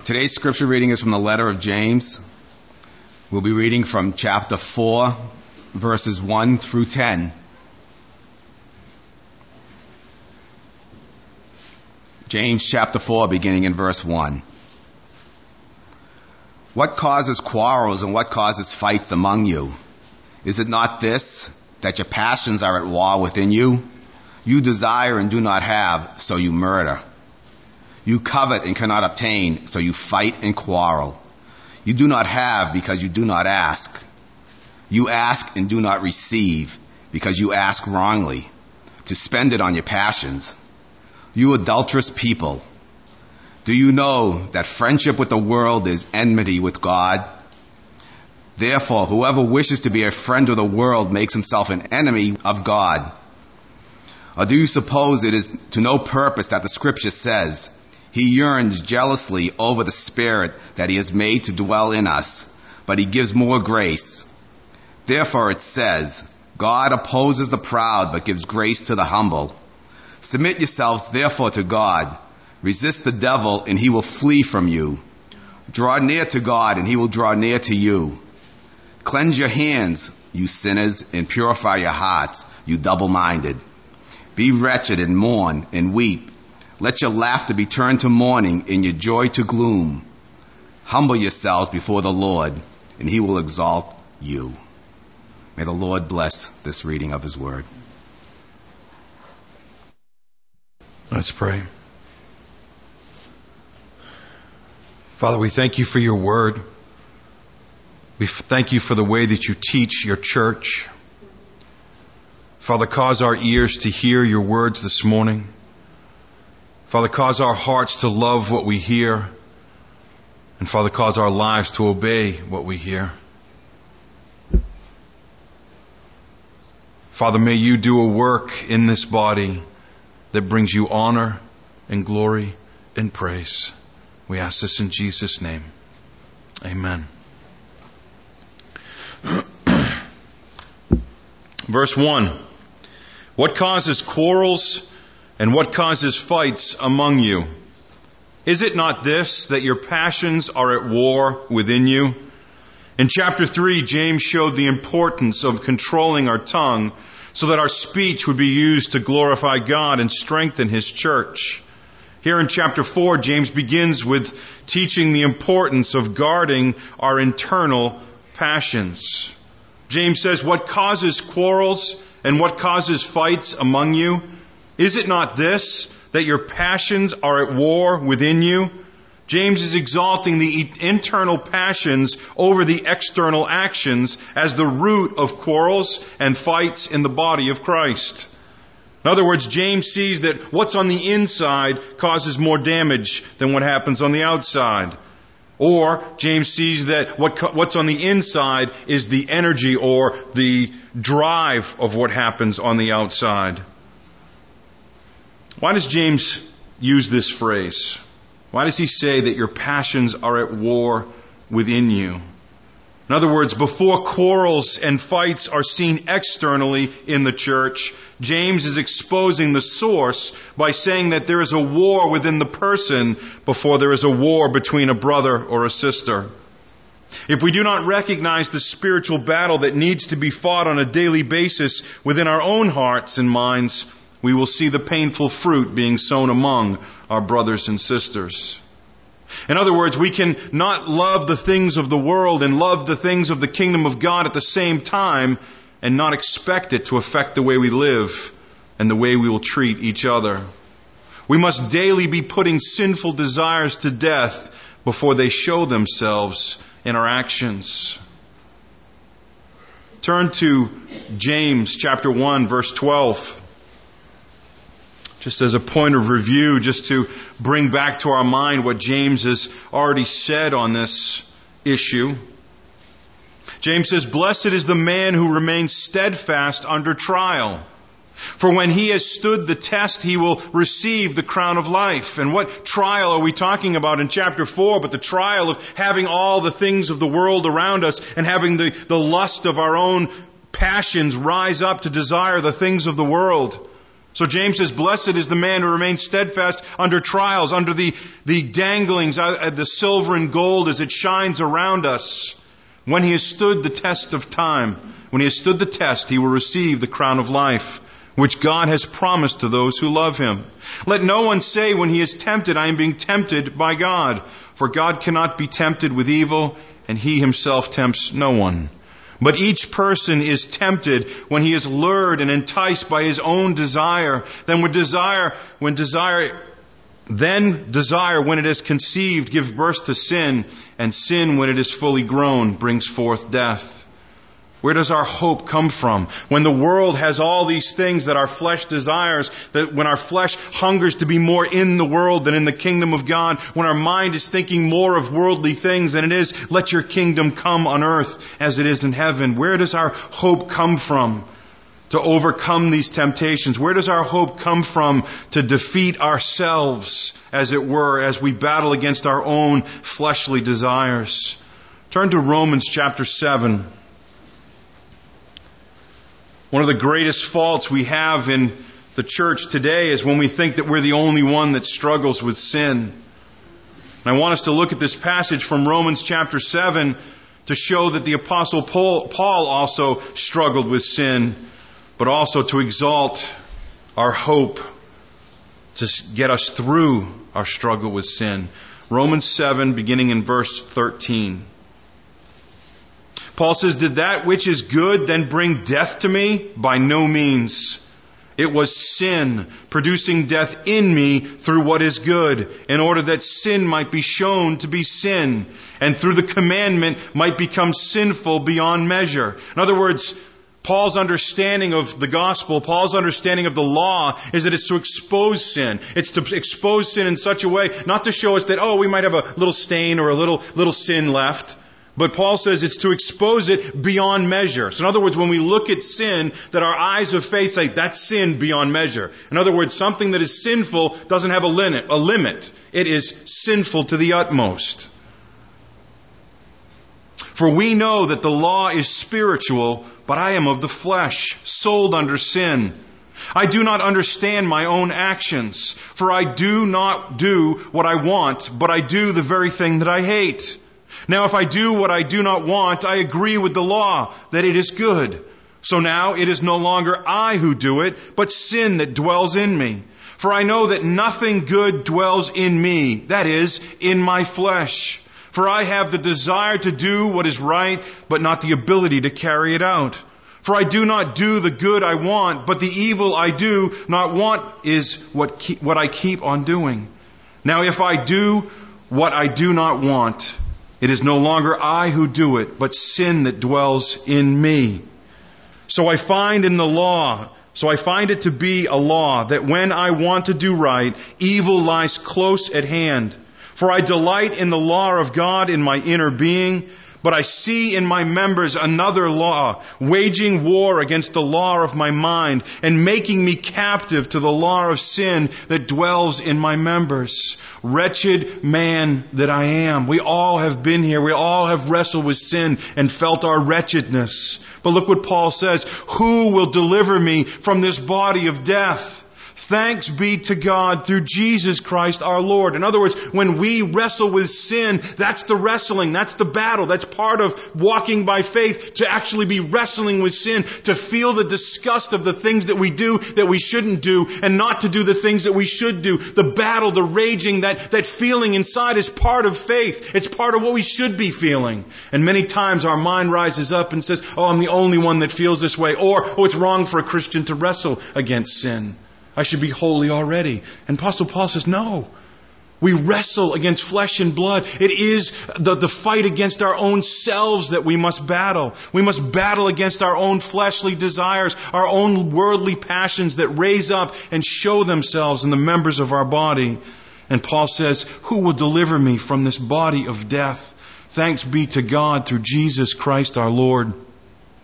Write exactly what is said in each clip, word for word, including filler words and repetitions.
Today's scripture reading is from the letter of James. We'll be reading from chapter four, verses one through ten. James chapter four, beginning in verse one. What causes quarrels and what causes fights among you? Is it not this, that your passions are at war within you? You desire and do not have, so you murder. You covet and cannot obtain, so you fight and quarrel. You do not have because you do not ask. You ask and do not receive because you ask wrongly, to spend it on your passions. You adulterous people, do you know that friendship with the world is enmity with God? Therefore, whoever wishes to be a friend of the world makes himself an enemy of God. Or do you suppose it is to no purpose that the scripture says, He yearns jealously over the Spirit that He has made to dwell in us, but He gives more grace. Therefore it says, God opposes the proud, but gives grace to the humble. Submit yourselves therefore to God. Resist the devil, and he will flee from you. Draw near to God, and He will draw near to you. Cleanse your hands, you sinners, and purify your hearts, you double-minded. Be wretched and mourn and weep. Let your laughter be turned to mourning and your joy to gloom. Humble yourselves before the Lord, and He will exalt you. May the Lord bless this reading of His word. Let's pray. Father, we thank You for Your word. We thank You for the way that You teach Your church. Father, cause our ears to hear Your words this morning. Father, cause our hearts to love what we hear. And Father, cause our lives to obey what we hear. Father, may You do a work in this body that brings You honor and glory and praise. We ask this in Jesus' name. Amen. Verse one. What causes quarrels and what causes fights among you? Is it not this, that your passions are at war within you? In chapter three, James showed the importance of controlling our tongue so that our speech would be used to glorify God and strengthen His church. Here in chapter four, James begins with teaching the importance of guarding our internal passions. James says, what causes quarrels and what causes fights among you? Is it not this, that your passions are at war within you? James is exalting the internal passions over the external actions as the root of quarrels and fights in the body of Christ. In other words, James sees that what's on the inside causes more damage than what happens on the outside. Or James sees that what, what's on the inside is the energy or the drive of what happens on the outside. Why does James use this phrase? Why does he say that your passions are at war within you? In other words, before quarrels and fights are seen externally in the church, James is exposing the source by saying that there is a war within the person before there is a war between a brother or a sister. If we do not recognize the spiritual battle that needs to be fought on a daily basis within our own hearts and minds, we will see the painful fruit being sown among our brothers and sisters. In other words, we can not love the things of the world and love the things of the kingdom of God at the same time and not expect it to affect the way we live and the way we will treat each other. We must daily be putting sinful desires to death before they show themselves in our actions. Turn to James chapter one, verse twelve. Just as a point of review, just to bring back to our mind what James has already said on this issue. James says, "Blessed is the man who remains steadfast under trial. For when he has stood the test, he will receive the crown of life." And what trial are we talking about in chapter four? But the trial of having all the things of the world around us and having the, the lust of our own passions rise up to desire the things of the world. So James says, blessed is the man who remains steadfast under trials, under the, the danglings, uh, the silver and gold as it shines around us. When he has stood the test of time, when he has stood the test, he will receive the crown of life, which God has promised to those who love him. Let no one say when he is tempted, I am being tempted by God. For God cannot be tempted with evil, and he himself tempts no one. But each person is tempted when he is lured and enticed by his own desire. Then when desire, when desire, then desire, when it is conceived, gives birth to sin, and sin, when it is fully grown, brings forth death. Where does our hope come from? When the world has all these things that our flesh desires, that when our flesh hungers to be more in the world than in the kingdom of God, when our mind is thinking more of worldly things than it is, let your kingdom come on earth as it is in heaven. Where does our hope come from to overcome these temptations? Where does our hope come from to defeat ourselves, as it were, as we battle against our own fleshly desires? Turn to Romans chapter seven. One of the greatest faults we have in the church today is when we think that we're the only one that struggles with sin. And I want us to look at this passage from Romans chapter seven to show that the Apostle Paul also struggled with sin, but also to exalt our hope to get us through our struggle with sin. Romans seven, beginning in verse thirteen. Paul says, did that which is good then bring death to me? By no means. It was sin producing death in me through what is good, in order that sin might be shown to be sin, and through the commandment might become sinful beyond measure. In other words, Paul's understanding of the gospel, Paul's understanding of the law, is that it's to expose sin. It's to expose sin in such a way, not to show us that, oh, we might have a little stain or a little, little sin left. But Paul says it's to expose it beyond measure. So in other words, when we look at sin, that our eyes of faith say, that's sin beyond measure. In other words, something that is sinful doesn't have a limit. A limit. It is sinful to the utmost. For we know that the law is spiritual, but I am of the flesh, sold under sin. I do not understand my own actions, for I do not do what I want, but I do the very thing that I hate. Now if I do what I do not want, I agree with the law that it is good. So now it is no longer I who do it, but sin that dwells in me. For I know that nothing good dwells in me, that is, in my flesh. For I have the desire to do what is right, but not the ability to carry it out. For I do not do the good I want, but the evil I do not want is what keep, what I keep on doing. Now if I do what I do not want, it is no longer I who do it, but sin that dwells in me. So I find in the law, so I find it to be a law, that when I want to do right, evil lies close at hand. For I delight in the law of God in my inner being, but I see in my members another law, waging war against the law of my mind, and making me captive to the law of sin that dwells in my members. Wretched man that I am. We all have been here. We all have wrestled with sin and felt our wretchedness. But look what Paul says. Who will deliver me from this body of death? Thanks be to God through Jesus Christ our Lord. In other words, when we wrestle with sin, that's the wrestling, that's the battle, that's part of walking by faith, to actually be wrestling with sin, to feel the disgust of the things that we do that we shouldn't do, and not to do the things that we should do. The battle, the raging, that, that feeling inside is part of faith. It's part of what we should be feeling. And many times our mind rises up and says, oh, I'm the only one that feels this way. Or, oh, it's wrong for a Christian to wrestle against sin. I should be holy already. And Apostle Paul says, no. We wrestle against flesh and blood. It is the, the fight against our own selves that we must battle. We must battle against our own fleshly desires, our own worldly passions that raise up and show themselves in the members of our body. And Paul says, who will deliver me from this body of death? Thanks be to God through Jesus Christ our Lord.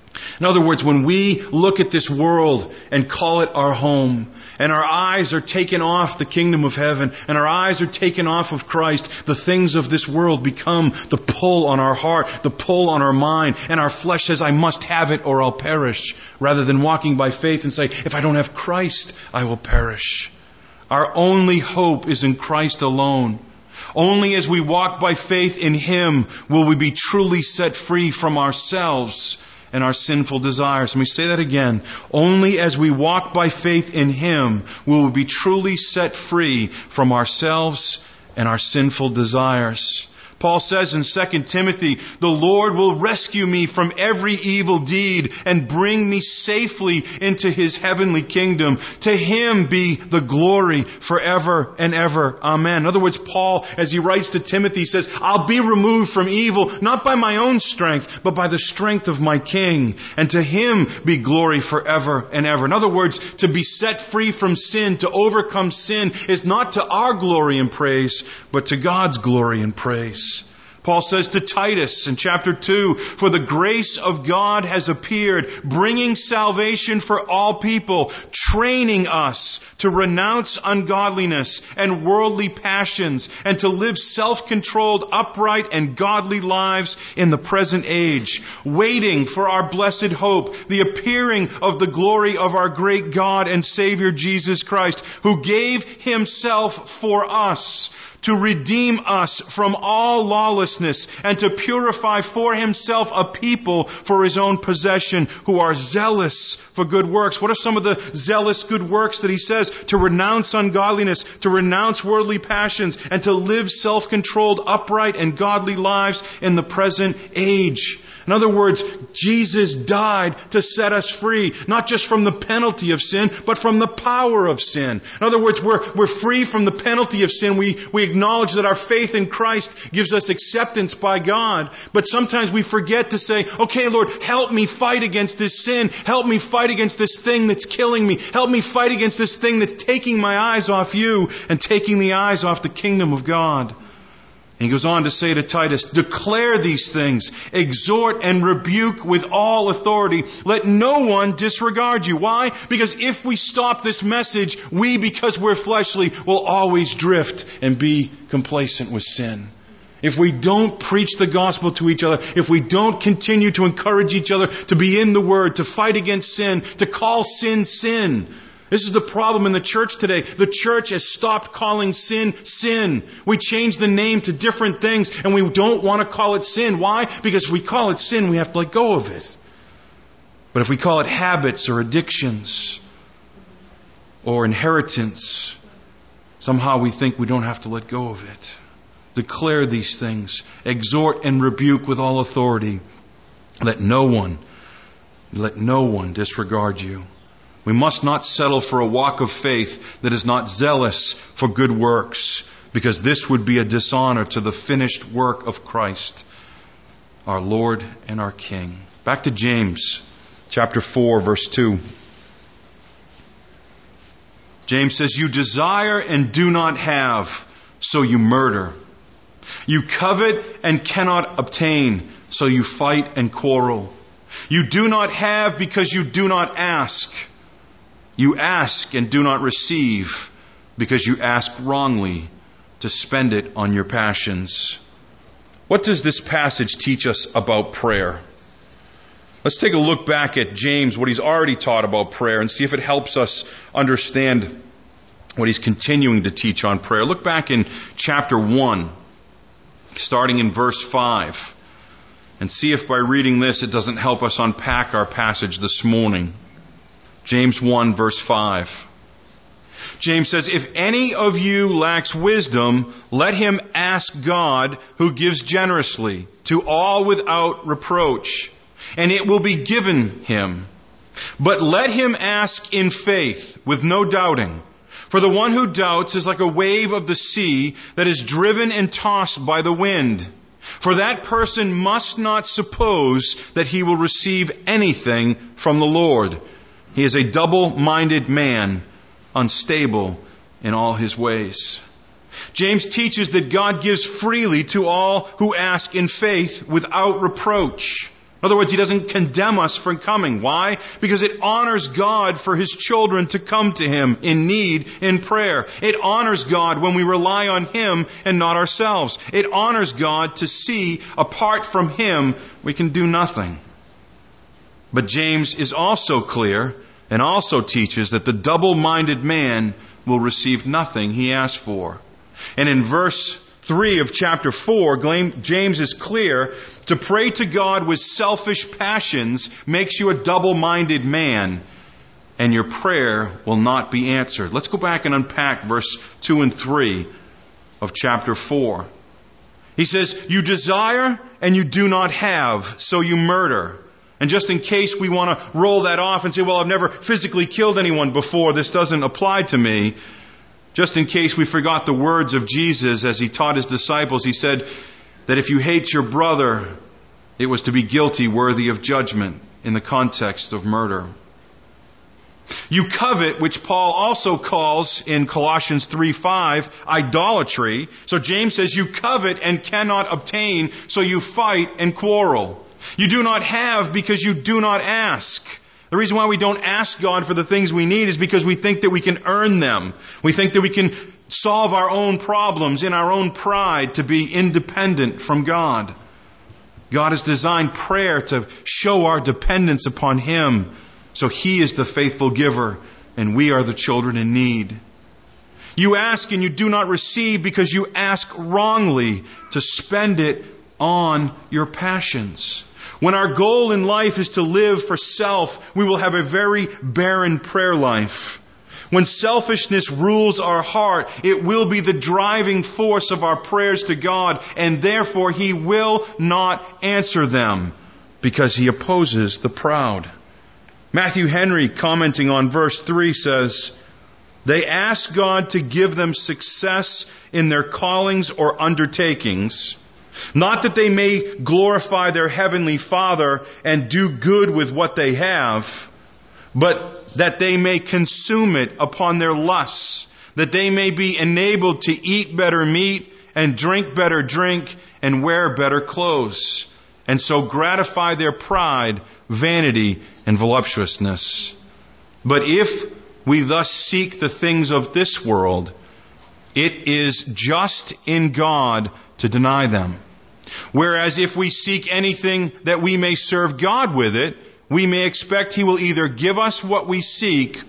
In other words, when we look at this world and call it our home, and our eyes are taken off the kingdom of heaven, and our eyes are taken off of Christ, the things of this world become the pull on our heart, the pull on our mind, and our flesh says, I must have it or I'll perish, rather than walking by faith and say, if I don't have Christ, I will perish. Our only hope is in Christ alone. Only as we walk by faith in Him will we be truly set free from ourselves and our sinful desires. Let me say that again. Only as we walk by faith in Him will we be truly set free from ourselves and our sinful desires. Paul says in Second Timothy, the Lord will rescue me from every evil deed and bring me safely into His heavenly kingdom. To Him be the glory forever and ever. Amen. In other words, Paul, as he writes to Timothy, says, I'll be removed from evil, not by my own strength, but by the strength of my King. And to Him be glory forever and ever. In other words, to be set free from sin, to overcome sin, is not to our glory and praise, but to God's glory and praise. Paul says to Titus in chapter two, for the grace of God has appeared, bringing salvation for all people, training us to renounce ungodliness and worldly passions, and to live self-controlled, upright, and godly lives in the present age, waiting for our blessed hope, the appearing of the glory of our great God and Savior Jesus Christ, who gave Himself for us, to redeem us from all lawlessness and to purify for Himself a people for His own possession who are zealous for good works. What are some of the zealous good works that he says? To renounce ungodliness, to renounce worldly passions, and to live self-controlled, upright, and godly lives in the present age. In other words, Jesus died to set us free, not just from the penalty of sin, but from the power of sin. In other words, we're, we're free from the penalty of sin. We, we acknowledge that our faith in Christ gives us acceptance by God. But sometimes we forget to say, okay, Lord, help me fight against this sin. Help me fight against this thing that's killing me. Help me fight against this thing that's taking my eyes off You and taking the eyes off the kingdom of God. And he goes on to say to Titus, declare these things, exhort and rebuke with all authority. Let no one disregard you. Why? Because if we stop this message, we, because we're fleshly, will always drift and be complacent with sin. If we don't preach the gospel to each other, if we don't continue to encourage each other to be in the Word, to fight against sin, to call sin, sin. This is the problem in the church today. The church has stopped calling sin, sin. We changed the name to different things and we don't want to call it sin. Why? Because if we call it sin, we have to let go of it. But if we call it habits or addictions or inheritance, somehow we think we don't have to let go of it. Declare these things. Exhort and rebuke with all authority. Let no one, let no one disregard you. We must not settle for a walk of faith that is not zealous for good works, because this would be a dishonor to the finished work of Christ, our Lord and our King. Back to James, chapter four, verse two. James says, you desire and do not have, so you murder. You covet and cannot obtain, so you fight and quarrel. You do not have because you do not ask. You ask and do not receive because you ask wrongly to spend it on your passions. What does this passage teach us about prayer? Let's take a look back at James, what he's already taught about prayer, and see if it helps us understand what he's continuing to teach on prayer. Look back in chapter one, starting in verse five, and see if by reading this it doesn't help us unpack our passage this morning. James one, verse five. James says, if any of you lacks wisdom, let him ask God, who gives generously to all without reproach, and it will be given him. But let him ask in faith, with no doubting. For the one who doubts is like a wave of the sea that is driven and tossed by the wind. For that person must not suppose that he will receive anything from the Lord. He is a double-minded man, unstable in all his ways. James teaches that God gives freely to all who ask in faith without reproach. In other words, he doesn't condemn us for coming. Why? Because it honors God for his children to come to him in need, in prayer. It honors God when we rely on him and not ourselves. It honors God to see apart from him we can do nothing. But James is also clear and also teaches that the double-minded man will receive nothing he asks for. And in verse three of chapter four, James is clear: to pray to God with selfish passions makes you a double-minded man, and your prayer will not be answered. Let's go back and unpack verse two and three of chapter four. He says, you desire and you do not have, so you murder. And just in case we want to roll that off and say, well, I've never physically killed anyone before, this doesn't apply to me. Just in case we forgot the words of Jesus as he taught his disciples, he said that if you hate your brother, it was to be guilty, worthy of judgment in the context of murder. You covet, which Paul also calls in Colossians three five, idolatry. So James says you covet and cannot obtain, so you fight and quarrel. You do not have because you do not ask. The reason why we don't ask God for the things we need is because we think that we can earn them. We think that we can solve our own problems in our own pride to be independent from God. God has designed prayer to show our dependence upon him. So he is the faithful giver and we are the children in need. You ask and you do not receive because you ask wrongly to spend it on your passions. When our goal in life is to live for self, we will have a very barren prayer life. When selfishness rules our heart, it will be the driving force of our prayers to God, and therefore he will not answer them because he opposes the proud. Matthew Henry, commenting on verse three, says, they ask God to give them success in their callings or undertakings, not that they may glorify their heavenly Father and do good with what they have, but that they may consume it upon their lusts, that they may be enabled to eat better meat and drink better drink and wear better clothes, and so gratify their pride, vanity, and voluptuousness. But if we thus seek the things of this world, it is just in God to deny them. Whereas if we seek anything that we may serve God with it, we may expect he will either give us what we seek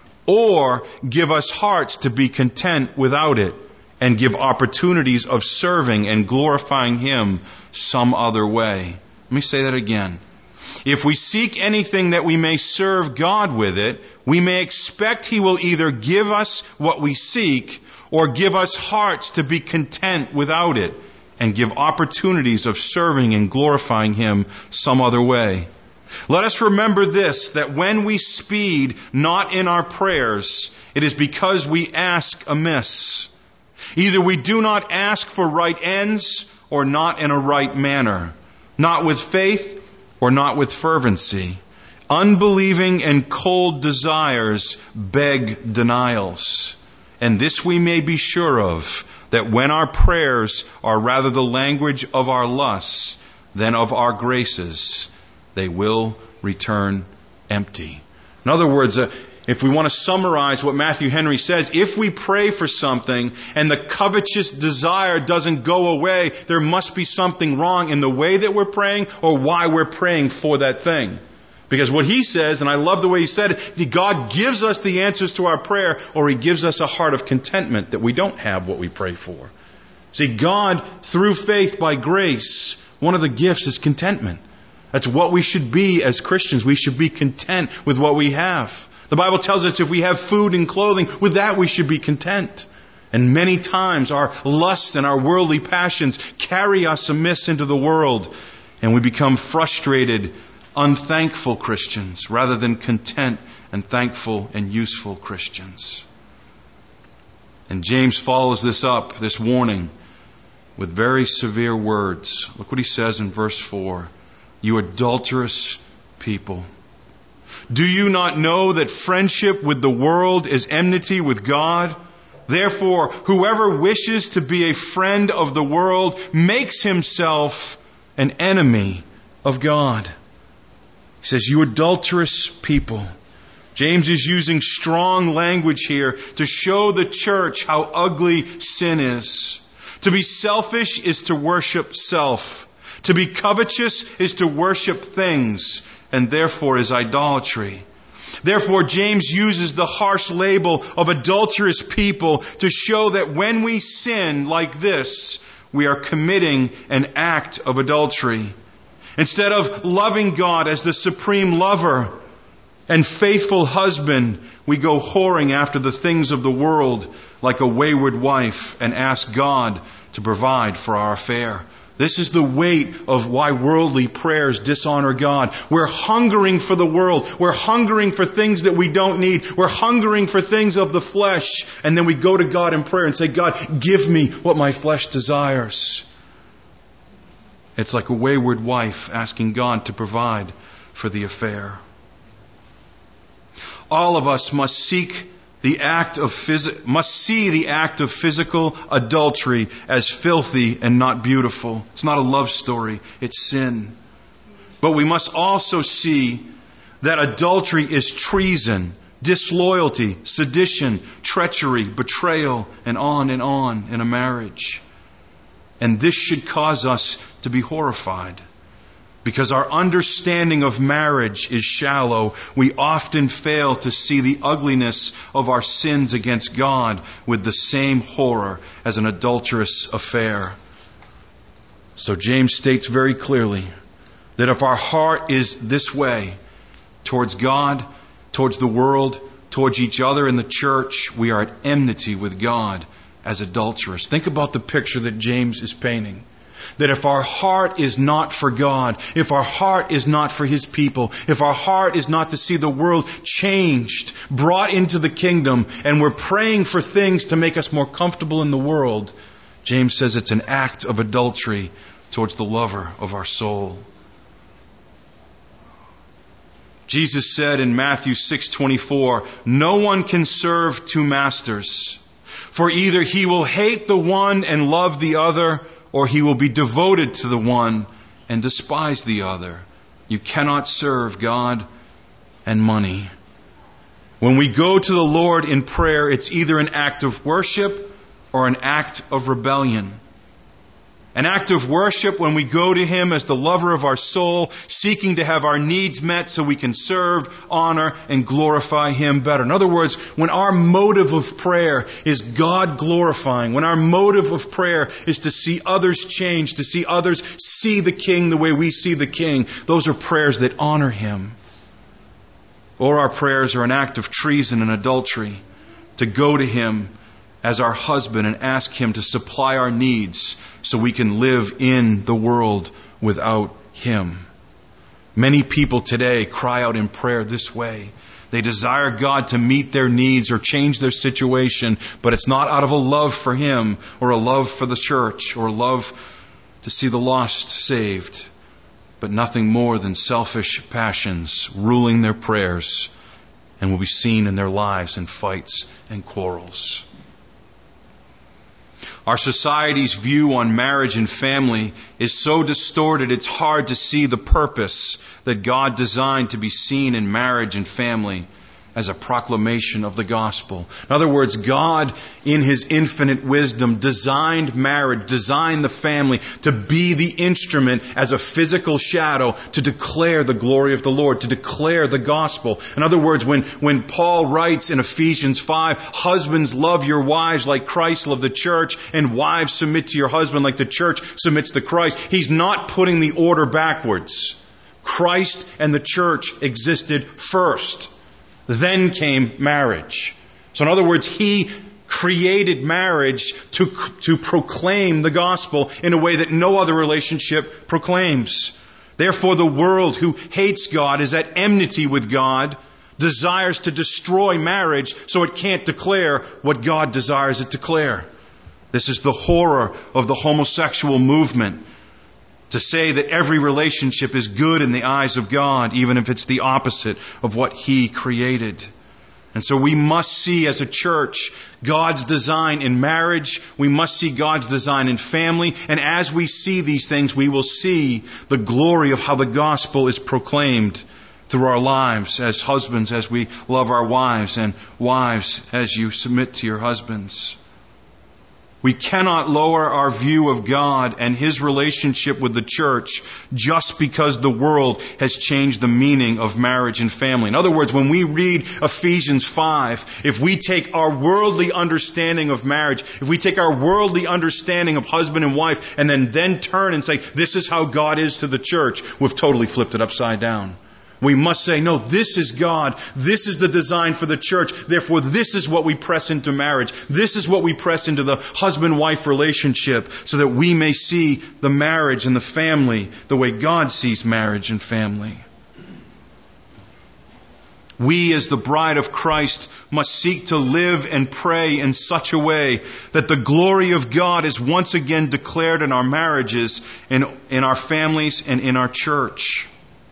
or give us hearts to be content without it and give opportunities of serving and glorifying him some other way. Let me say that again. If we seek anything that we may serve God with it, we may expect he will either give us what we seek or give us hearts to be content without it and give opportunities of serving and glorifying him some other way. Let us remember this, that when we speed not in our prayers, it is because we ask amiss. Either we do not ask for right ends or not in a right manner, not with faith or not with fervency. Unbelieving and cold desires beg denials. And this we may be sure of, that when our prayers are rather the language of our lusts than of our graces, they will return empty. In other words, uh, if we want to summarize what Matthew Henry says, if we pray for something and the covetous desire doesn't go away, there must be something wrong in the way that we're praying or why we're praying for that thing. Because what he says, and I love the way he said it, God gives us the answers to our prayer, or he gives us a heart of contentment that we don't have what we pray for. See, God, through faith by grace, one of the gifts is contentment. That's what we should be as Christians. We should be content with what we have. The Bible tells us if we have food and clothing, with that we should be content. And many times our lusts and our worldly passions carry us amiss into the world, and we become frustrated, unthankful Christians rather than content and thankful and useful Christians. And James follows this up, this warning, with very severe words. Look what he says in verse four. You adulterous people. Do you not know that friendship with the world is enmity with God? Therefore, whoever wishes to be a friend of the world makes himself an enemy of God. He says, you adulterous people. James is using strong language here to show the church how ugly sin is. To be selfish is to worship self. To be covetous is to worship things, and therefore is idolatry. Therefore, James uses the harsh label of adulterous people to show that when we sin like this, we are committing an act of adultery. Instead of loving God as the supreme lover and faithful husband, we go whoring after the things of the world like a wayward wife and ask God to provide for our affair. This is the weight of why worldly prayers dishonor God. We're hungering for the world. We're hungering for things that we don't need. We're hungering for things of the flesh. And then we go to God in prayer and say, God, give me what my flesh desires. It's like a wayward wife asking God to provide for the affair. All of us must seek the act of phys- must see the act of physical adultery as filthy and not beautiful. It's not a love story, it's sin. But we must also see that adultery is treason, disloyalty, sedition, treachery, betrayal, and on and on in a marriage. And this should cause us to be horrified. Because our understanding of marriage is shallow, we often fail to see the ugliness of our sins against God with the same horror as an adulterous affair. So James states very clearly that if our heart is this way towards God, towards the world, towards each other in the church, we are at enmity with God as adulterers. Think about the picture that James is painting. That if our heart is not for God, if our heart is not for His people, if our heart is not to see the world changed, brought into the kingdom, and we're praying for things to make us more comfortable in the world, James says it's an act of adultery towards the lover of our soul. Jesus said in Matthew six twenty-four, no one can serve two masters, for either he will hate the one and love the other, or he will be devoted to the one and despise the other. You cannot serve God and money. When we go to the Lord in prayer, it's either an act of worship or an act of rebellion. An act of worship when we go to Him as the lover of our soul, seeking to have our needs met so we can serve, honor, and glorify Him better. In other words, when our motive of prayer is God glorifying, when our motive of prayer is to see others change, to see others see the King the way we see the King, those are prayers that honor Him. Or our prayers are an act of treason and adultery, to go to Him as our husband and ask Him to supply our needs so we can live in the world without Him. Many people today cry out in prayer this way. They desire God to meet their needs or change their situation, but it's not out of a love for Him or a love for the church or a love to see the lost saved, but nothing more than selfish passions ruling their prayers, and will be seen in their lives in fights and quarrels. Our society's view on marriage and family is so distorted it's hard to see the purpose that God designed to be seen in marriage and family as a proclamation of the gospel. In other words, God, in His infinite wisdom, designed marriage, designed the family to be the instrument as a physical shadow to declare the glory of the Lord, to declare the gospel. In other words, when, when Paul writes in Ephesians five, husbands, love your wives like Christ loved the church, and wives, submit to your husband like the church submits to Christ, he's not putting the order backwards. Christ and the church existed first. Then came marriage. So in other words, He created marriage to, to proclaim the gospel in a way that no other relationship proclaims. Therefore, the world who hates God is at enmity with God, desires to destroy marriage so it can't declare what God desires it to declare. This is the horror of the homosexual movement. To say that every relationship is good in the eyes of God, even if it's the opposite of what He created. And so we must see as a church God's design in marriage. We must see God's design in family. And as we see these things, we will see the glory of how the gospel is proclaimed through our lives as husbands, as we love our wives, and wives as you submit to your husbands. We cannot lower our view of God and His relationship with the church just because the world has changed the meaning of marriage and family. In other words, when we read Ephesians five, if we take our worldly understanding of marriage, if we take our worldly understanding of husband and wife, and then, then turn and say, this is how God is to the church, we've totally flipped it upside down. We must say, no, this is God. This is the design for the church. Therefore, this is what we press into marriage. This is what we press into the husband-wife relationship so that we may see the marriage and the family the way God sees marriage and family. We, as the bride of Christ, must seek to live and pray in such a way that the glory of God is once again declared in our marriages, in, in our families, and in our church.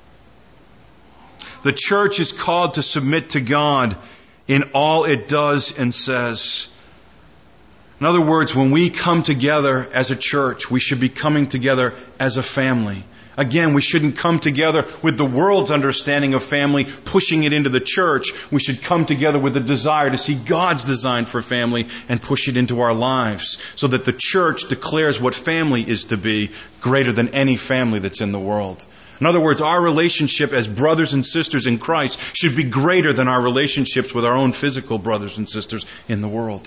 The church is called to submit to God in all it does and says. In other words, when we come together as a church, we should be coming together as a family. Again, we shouldn't come together with the world's understanding of family, pushing it into the church. We should come together with a desire to see God's design for family and push it into our lives so that the church declares what family is to be greater than any family that's in the world. In other words, our relationship as brothers and sisters in Christ should be greater than our relationships with our own physical brothers and sisters in the world.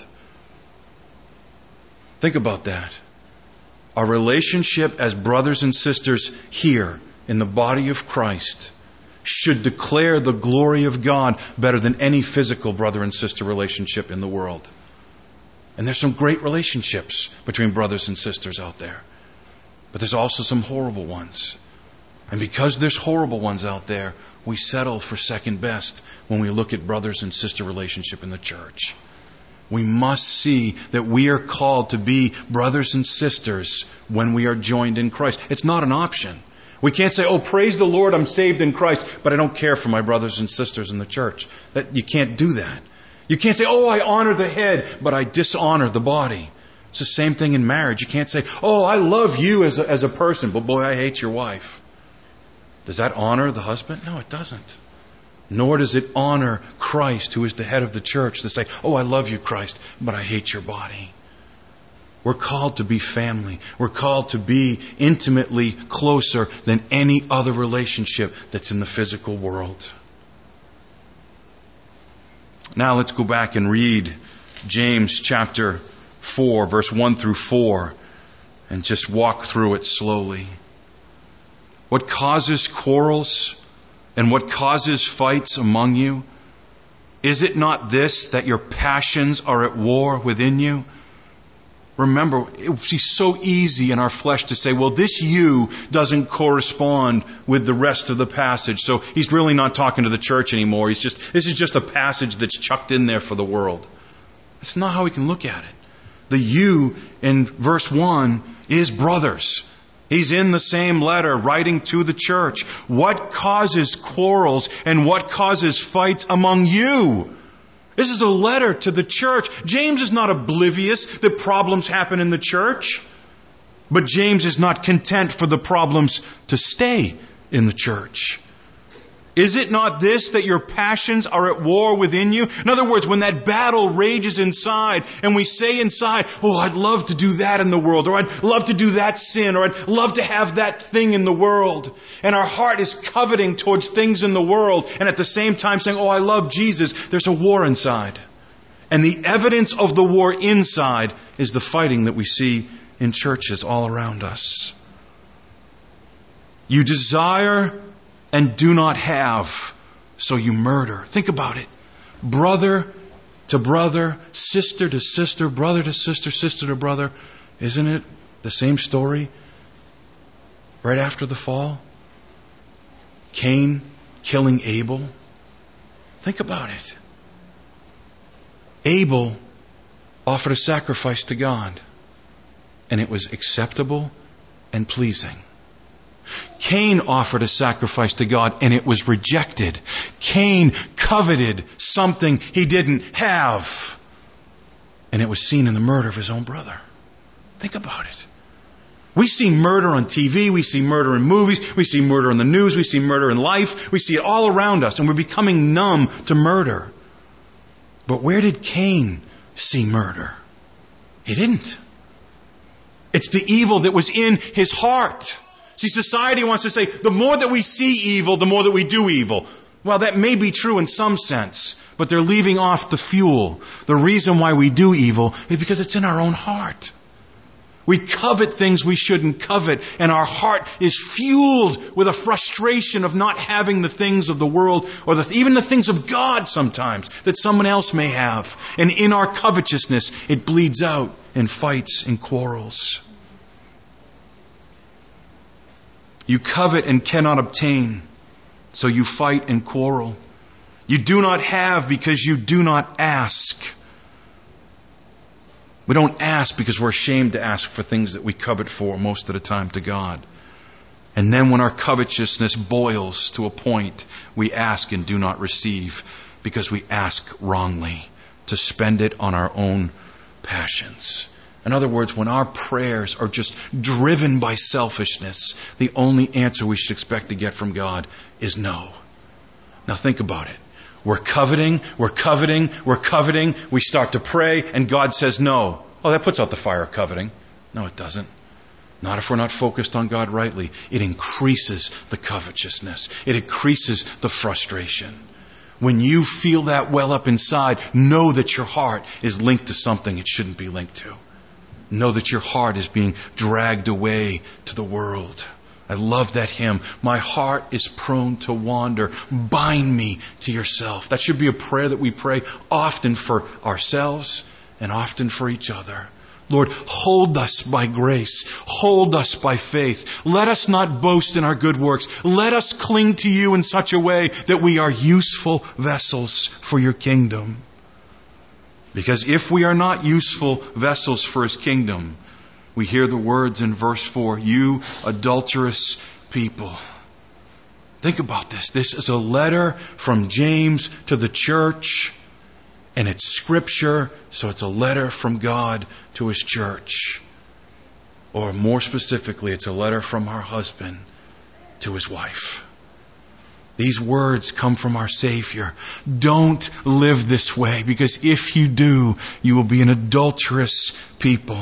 Think about that. Our relationship as brothers and sisters here in the body of Christ should declare the glory of God better than any physical brother and sister relationship in the world. And there's some great relationships between brothers and sisters out there. But there's also some horrible ones. And because there's horrible ones out there, we settle for second best when we look at brothers and sister relationship in the church. We must see that we are called to be brothers and sisters when we are joined in Christ. It's not an option. We can't say, oh, praise the Lord, I'm saved in Christ, but I don't care for my brothers and sisters in the church. That, you can't do that. You can't say, oh, I honor the head, but I dishonor the body. It's the same thing in marriage. You can't say, oh, I love you as a, as a person, but boy, I hate your wife. Does that honor the husband? No, it doesn't. Nor does it honor Christ, who is the head of the church, to say, oh, I love you, Christ, but I hate your body. We're called to be family. We're called to be intimately closer than any other relationship that's in the physical world. Now let's go back and read James chapter four, verse one through four, and just walk through it slowly. What causes quarrels and what causes fights among you? Is it not this, that your passions are at war within you? Remember, it would be so easy in our flesh to say, well, this you doesn't correspond with the rest of the passage. So he's really not talking to the church anymore. He's just, this is just a passage that's chucked in there for the world. That's not how we can look at it. The you in verse one is brothers. He's in the same letter writing to the church. What causes quarrels and what causes fights among you? This is a letter to the church. James is not oblivious that problems happen in the church. But James is not content for the problems to stay in the church. Is it not this, that your passions are at war within you? In other words, when that battle rages inside and we say inside, oh, I'd love to do that in the world, or I'd love to do that sin, or I'd love to have that thing in the world. And our heart is coveting towards things in the world and at the same time saying, oh, I love Jesus. There's a war inside. And the evidence of the war inside is the fighting that we see in churches all around us. You desire and do not have, so you murder. Think about it. Brother to brother, sister to sister, brother to sister, sister to brother. Isn't it the same story right after the fall? Cain killing Abel. Think about it. Abel offered a sacrifice to God, and it was acceptable and pleasing. Cain offered a sacrifice to God and it was rejected. Cain coveted something he didn't have, and it was seen in the murder of his own brother. Think about it. We see murder on T V, we see murder in movies, we see murder in the news, we see murder in life, we see it all around us, and we're becoming numb to murder. But where did Cain see murder? He didn't. It's the evil that was in his heart. See, society wants to say, the more that we see evil, the more that we do evil. Well, that may be true in some sense, but they're leaving off the fuel. The reason why we do evil is because it's in our own heart. We covet things we shouldn't covet, and our heart is fueled with a frustration of not having the things of the world, or the, even the things of God sometimes, that someone else may have. And in our covetousness, it bleeds out in fights and quarrels. You covet and cannot obtain, so you fight and quarrel. You do not have because you do not ask. We don't ask because we're ashamed to ask for things that we covet for most of the time to God. And then when our covetousness boils to a point, we ask and do not receive because we ask wrongly to spend it on our own passions. In other words, when our prayers are just driven by selfishness, the only answer we should expect to get from God is no. Now think about it. We're coveting, we're coveting, we're coveting. We start to pray and God says no. Oh, that puts out the fire of coveting. No, it doesn't. Not if we're not focused on God rightly. It increases the covetousness. It increases the frustration. When you feel that well up inside, know that your heart is linked to something it shouldn't be linked to. Know that your heart is being dragged away to the world. I love that hymn. My heart is prone to wander. Bind me to yourself. That should be a prayer that we pray often for ourselves and often for each other. Lord, hold us by grace. Hold us by faith. Let us not boast in our good works. Let us cling to you in such a way that we are useful vessels for your kingdom. Because if we are not useful vessels for his kingdom, we hear the words in verse four, you adulterous people. Think about this. This is a letter from James to the church, and it's scripture, so it's a letter from God to his church. Or more specifically, it's a letter from our husband to his wife. These words come from our Savior. Don't live this way, because if you do, you will be an adulterous people.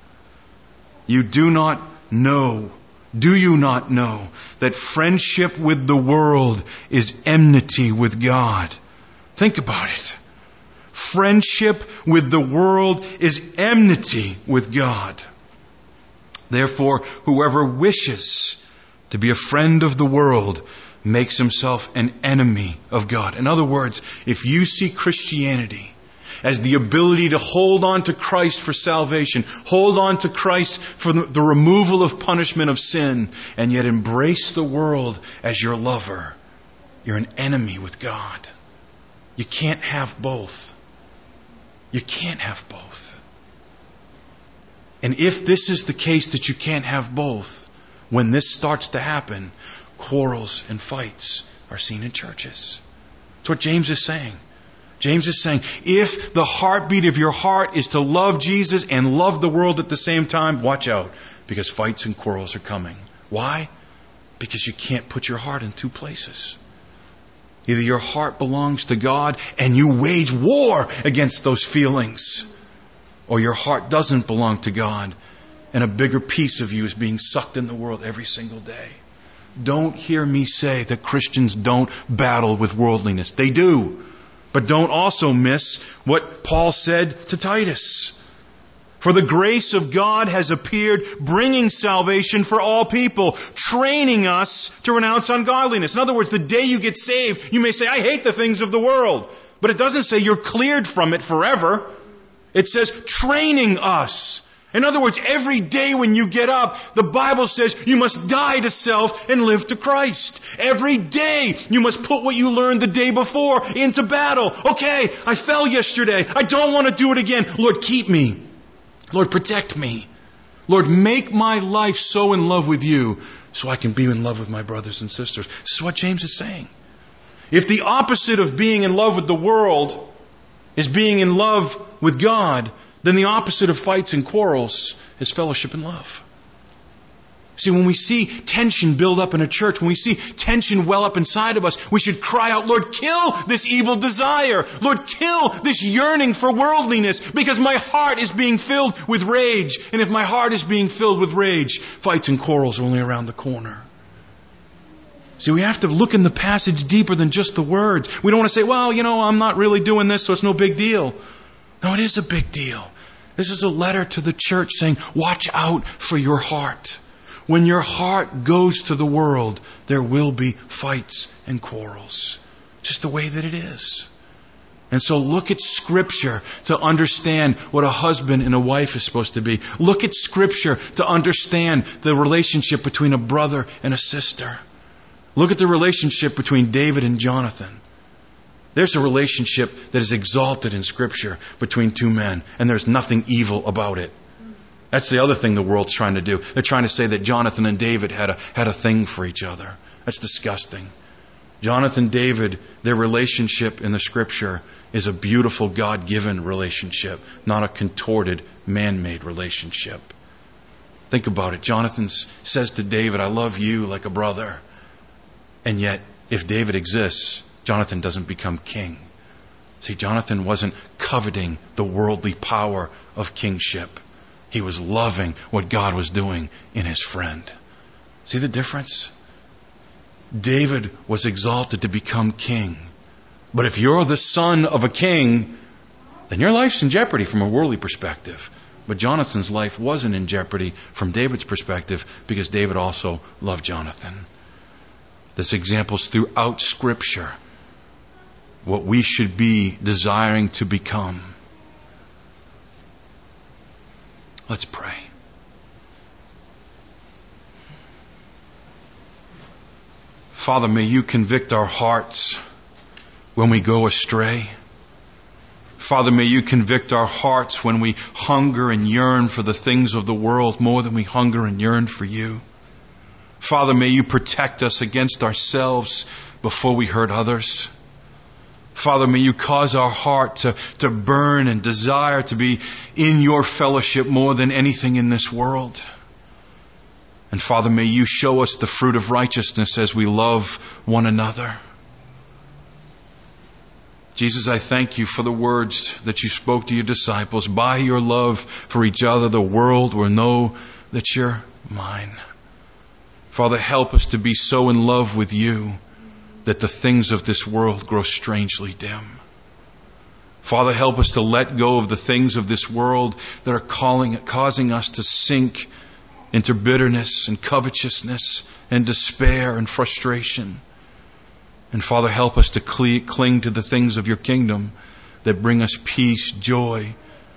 You do not know, do you not know, that friendship with the world is enmity with God? Think about it. Friendship with the world is enmity with God. Therefore, whoever wishes to be a friend of the world makes himself an enemy of God. In other words, if you see Christianity as the ability to hold on to Christ for salvation, hold on to Christ for the, the removal of punishment of sin, and yet embrace the world as your lover, you're an enemy with God. You can't have both. You can't have both. And if this is the case that you can't have both, when this starts to happen, quarrels and fights are seen in churches. That's what James is saying. James is saying, if the heartbeat of your heart is to love Jesus and love the world at the same time, watch out, because fights and quarrels are coming. Why? Because you can't put your heart in two places. Either your heart belongs to God and you wage war against those feelings, or your heart doesn't belong to God and a bigger piece of you is being sucked in the world every single day. Don't hear me say that Christians don't battle with worldliness. They do. But don't also miss what Paul said to Titus. For the grace of God has appeared, bringing salvation for all people, training us to renounce ungodliness. In other words, the day you get saved, you may say, I hate the things of the world. But it doesn't say you're cleared from it forever. It says training us. In other words, every day when you get up, the Bible says you must die to self and live to Christ. Every day you must put what you learned the day before into battle. Okay, I fell yesterday. I don't want to do it again. Lord, keep me. Lord, protect me. Lord, make my life so in love with you so I can be in love with my brothers and sisters. This is what James is saying. If the opposite of being in love with the world is being in love with God, then the opposite of fights and quarrels is fellowship and love. See, when we see tension build up in a church, when we see tension well up inside of us, we should cry out, Lord, kill this evil desire. Lord, kill this yearning for worldliness, because my heart is being filled with rage. And if my heart is being filled with rage, fights and quarrels are only around the corner. See, we have to look in the passage deeper than just the words. We don't want to say, well, you know, I'm not really doing this, so it's no big deal. No, it is a big deal. This is a letter to the church saying, watch out for your heart. When your heart goes to the world, there will be fights and quarrels. Just the way that it is. And so look at Scripture to understand what a husband and a wife is supposed to be. Look at Scripture to understand the relationship between a brother and a sister. Look at the relationship between David and Jonathan. There's a relationship that is exalted in Scripture between two men, and there's nothing evil about it. That's the other thing the world's trying to do. They're trying to say that Jonathan and David had a, had a thing for each other. That's disgusting. Jonathan and David, their relationship in the Scripture is a beautiful God-given relationship, not a contorted, man-made relationship. Think about it. Jonathan says to David, I love you like a brother. And yet, if David exists, Jonathan doesn't become king. See, Jonathan wasn't coveting the worldly power of kingship. He was loving what God was doing in his friend. See the difference? David was exalted to become king. But if you're the son of a king, then your life's in jeopardy from a worldly perspective. But Jonathan's life wasn't in jeopardy from David's perspective, because David also loved Jonathan. This example's throughout Scripture. What we should be desiring to become. Let's pray. Father, may you convict our hearts when we go astray. Father, may you convict our hearts when we hunger and yearn for the things of the world more than we hunger and yearn for you. Father, may you protect us against ourselves before we hurt others. Father, may you cause our heart to, to burn and desire to be in your fellowship more than anything in this world. And Father, may you show us the fruit of righteousness as we love one another. Jesus, I thank you for the words that you spoke to your disciples. By your love for each other, the world will know that you're mine. Father, help us to be so in love with you that the things of this world grow strangely dim. Father, help us to let go of the things of this world that are calling, causing us to sink into bitterness and covetousness and despair and frustration. And Father, help us to cling to the things of your kingdom that bring us peace, joy.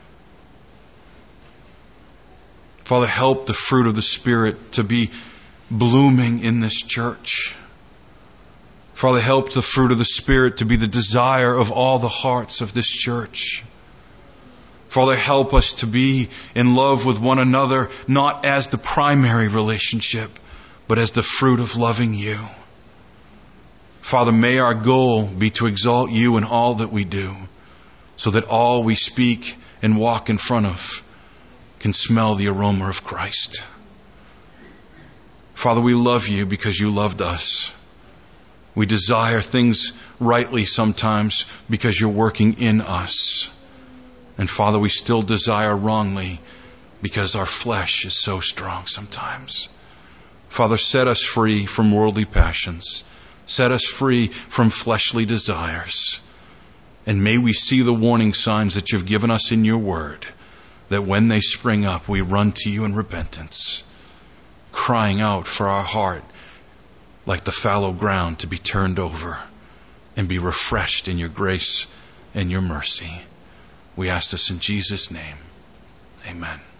Father, help the fruit of the Spirit to be blooming in this church. Father, help the fruit of the Spirit to be the desire of all the hearts of this church. Father, help us to be in love with one another, not as the primary relationship, but as the fruit of loving you. Father, may our goal be to exalt you in all that we do, so that all we speak and walk in front of can smell the aroma of Christ. Father, we love you because you loved us. We desire things rightly sometimes because you're working in us. And Father, we still desire wrongly because our flesh is so strong sometimes. Father, set us free from worldly passions. Set us free from fleshly desires. And may we see the warning signs that you've given us in your word, that when they spring up, we run to you in repentance, crying out for our heart like the fallow ground to be turned over and be refreshed in your grace and your mercy. We ask this in Jesus' name. Amen.